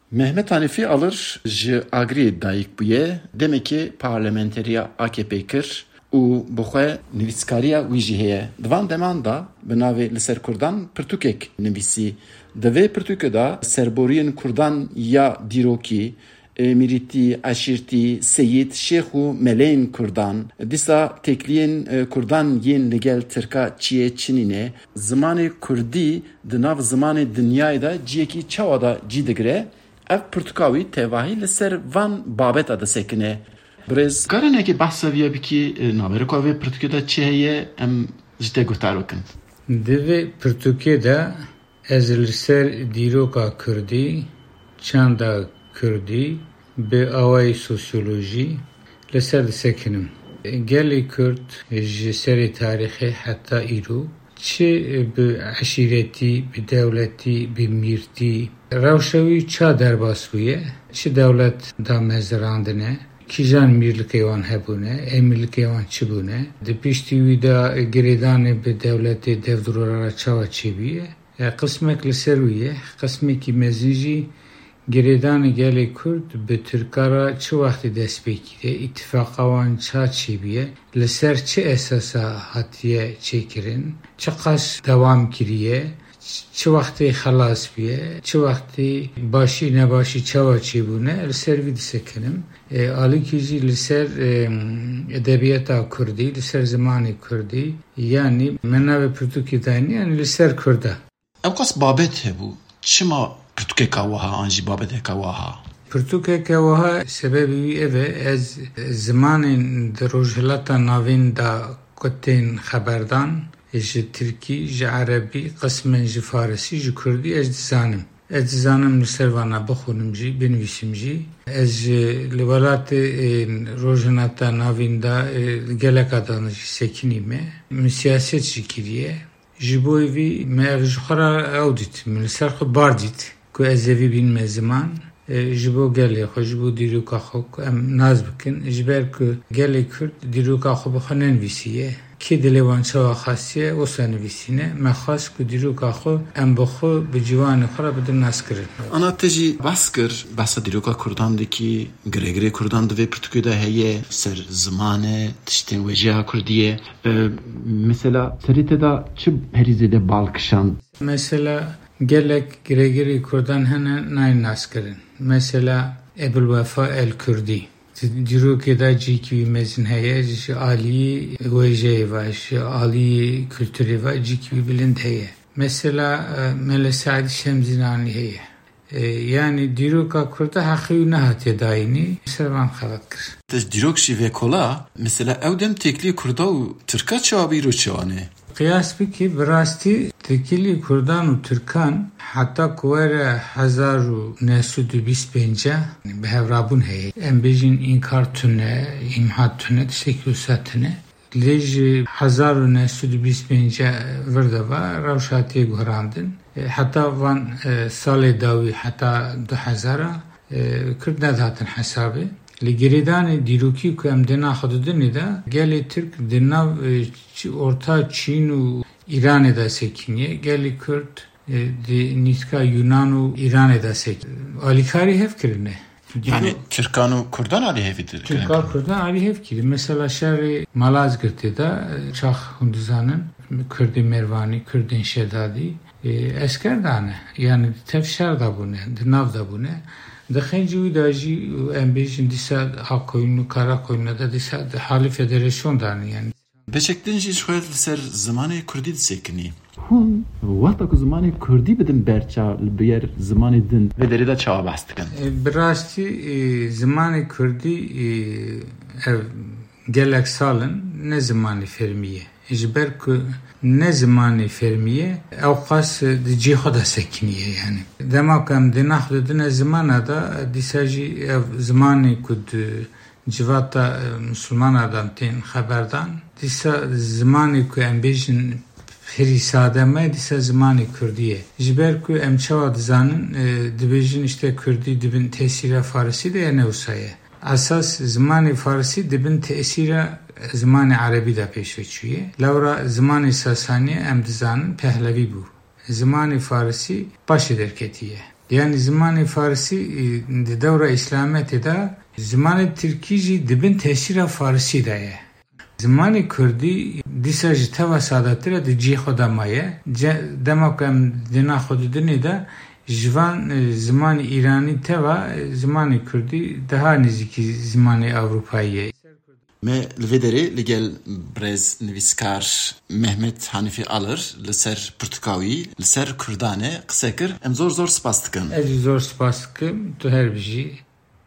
Mehmet Hanifi alır ji agri dayık buye demek ki parlamenteriya AKP kir û bixwe nivîskariya wî jî heye. Divan deman da bi navê li ser Kurdan pirtûkek nivîsî. Di vê pirtûkê da serboriyên Kurdan ya dîrokî, Mirîtî, Eşîrtî, Seyîd, Şêx û meleyên Kurdan, dîsa tekliyên Kurdan yên li gel Tirka çiyê Çinînê, zimanê Kurdî di nav zimanê dinyayê da ciyekî çawa da cî digire, ev pirtûka wî tevahî li ser van babeta disekine. Birêz garinekî behsa vî bikî navberê ku vê pirtûkê da çi heye em ji te guhtar bikin. Di vê pirtûkê de ez li ser dîroka Kurdî, çanda Kurdî, bi awayî sosyolojî li ser disekinim. Gelê Kurd ji serê tarîxê heta îro çi bi eşîretî, bi dewletî, bi mîrtî rewşa wî ça derbas bûye, çi dewlet da mezirandine, kîjan mîrlikê wan hebûne, emîrlikê wan çi bûne, di piştî wî de girêdanê bi dewletê devdurora çawa çêbûye. Qismek li ser wî ye, qismekî mezin jî girêdanê gelê Kurd bi Tirkara çi wextê dest pê kiriye, îtîfaqa wan ça çêbûye, li ser çi esasa hatiye çêkirin, çi qas dewam kiriye, çi wextê xelas bûye, çi wextê başî nebaşî çawa çêbûne li ser vî disekinim. Alîkî jî li ser edebiyata Kurdî, li ser zimanê Kurdî, yanî me navê pirtûkê dayînî, yanî li ser Kurda. Ew qas babet hebû, çima pirtûkeka wiha an jî babeteka wiha? Pirtûkeka wiha sebebê wî ev e, ez zimanên di rojhilata navîn da kutên xeberdan ji Tirkî, ji Erebî, qismen ji Farsî, ji Kurdî ez dizanim. Ez dizanim li ser vana bixwînim jî, binivîsim jî. Ez ji li welatê rojhilata navîn da geleka da jî sekinî me. Min siyaset jî kiriye. Ji bo vî me ev ji xwe re ew dît, min li ser xwe bar dît ku ez ê vî bînime ziman. Ji bo gelê xwe, ji bo dîroka xwe ku em naz bikin, ji ber ku gelê Kurd dîroka xwe bi xwe nenivîsiye. Kê dilê wan çawa xastiye wisa nivîsîne. Me xwast ku dîroka xwe em bi xwe bi cîwanê xwe re bidin nazkirin. Ana te jî behs kir, behsa dîroka Kurdan dikî, girêgirê Kurdan di vê pirtûkê de heye, ser zimanê, tiştên wêjeya Kurdiyê. Mesela serê te da çi herî zêde bal kişand? Mesela gelek girêgirê Kurdan hene nayên nazkirin. Mesela Ebulwefa el-Kurdî. Dîrokê de cîkî wî mezin heye, ji aliyî wêjeyê ve, ji aliyî kültürê ve cîkî wî bilind heye. Mesela Mele Saîdî Şemzînanî heye. Yani dîroka Kurda heqî wî nehatiye dayînî, servan xelat kir. Te dîrok jî vê kola, mesela ew dem tekliyê Kurda û Tirka çawa bîro çawanê? Qiyas bikî bi rastî tekilî Kurdan û Tirkan heta ku were 1925 bi hevrabûn heye. Em bêjin înkar tune, îmha tune, tiştekî wisa tune. Lê ji 1925 vir de ve rewşatiye guhrandin. Heta van salê dawî heta 2000 Kurd nedatin hesabê. Li girêdanê dîrokî ku em dê naxwedidinê de gelê Tirk di nav orta Çîn û İranê de sekiniye. Gelê Kurd di nîska Yunan û İranê de sekiniye. Alîkarî hev kirine. Yani Türkan û Kurdan alî hevîdir. Türkan Kurdan alî hev kirî. Mesela şerê Malazgirtê de çax hûn dizanin Kurdê Mervanî, Kurdên Şedadî esker dane. Yani tev şer da bûne, di nav da bûne. Dixên wî de jî em bêjin dîsa Hakoyûn û Karakoyûnê de dîsa halî federasyon danî yani. Beşektin jî ji xwe li ser zimanê Kurdî disekinî. Hûn wexta ku zimanê Kurdî bidin berça li ber zimanê din vê derê de çawa behs dikin? Bi rastî zimanê Kurdî ev gelek salin ne zimanê fermiye. Ji ber ku ne zimanê fermiye ew qas di cî xwe de sekiniye yani. Dema ku em dê naxwedine zimana da dîsa jî ev zimanê ku di civata Müslümanlardan tên xeberdan dîsa zimanê ku em bêjin herî sade me dîsa zimanê Kurdî ye. Ji ber ku em çawa dizanin dibêjin işte Kurdî dibin tesîra Farsî de ya ne wisa ye. Esas zimanê Farsî dibin tesîra zimanê Erebî de pêş veçûye. Lewra zimanê Sasanî em dizanin Pehlevî bû. Zimanê Farsî başê derketiye. Yani zimanı Farsi devre İslamiyet'e de zimanı Türkî dibin tesira Farsi de ye. Zimanı Kürdi disaj teva sadatira de cihada maye. Demakam dina xududini de jivan zimanı İrani teva zimanı Kürdi daha niziki zimanı Avrupa'yı. Me lvederi ligel brez nivîskar Mehmet Hanifi alır li ser Pirtûkawî li ser Kurdane qise kir em zor spas dikin. Ez zor spas dikim tu her bijî